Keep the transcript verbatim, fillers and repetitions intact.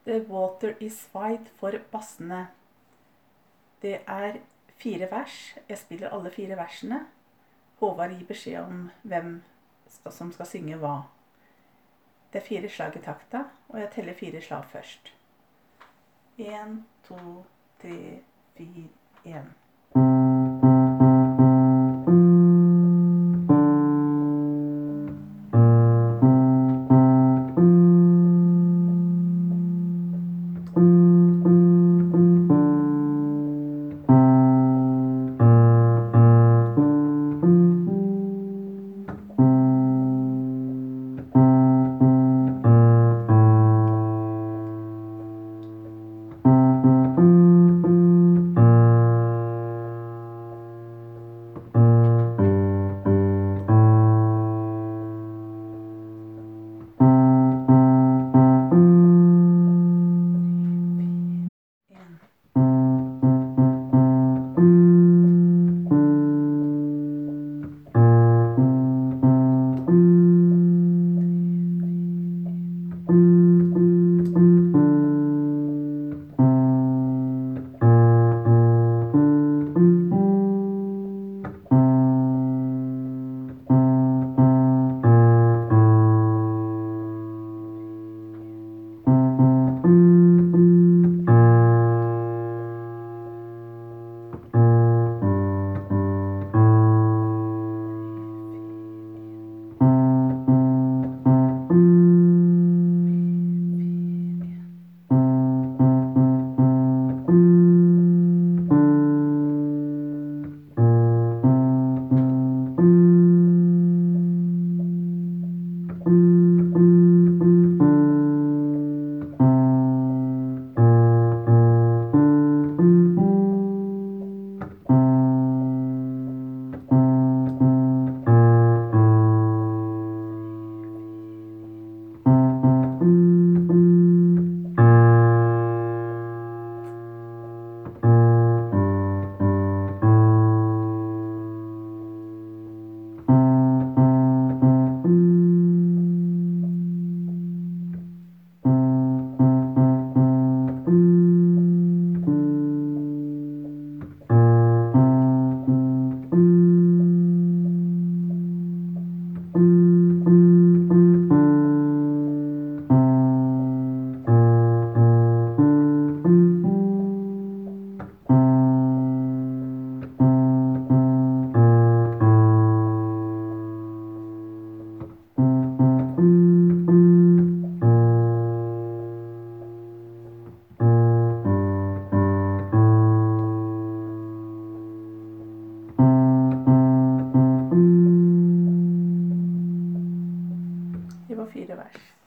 The Water is Wide for bassene. Det er fire vers. Jeg spiller alle fire versene. Håvard gir beskjed om hvem som skal synge hva. Det er fire slag i takta, og jeg teller fire slag først. En, to, tre, fire, en. Det var fire vers.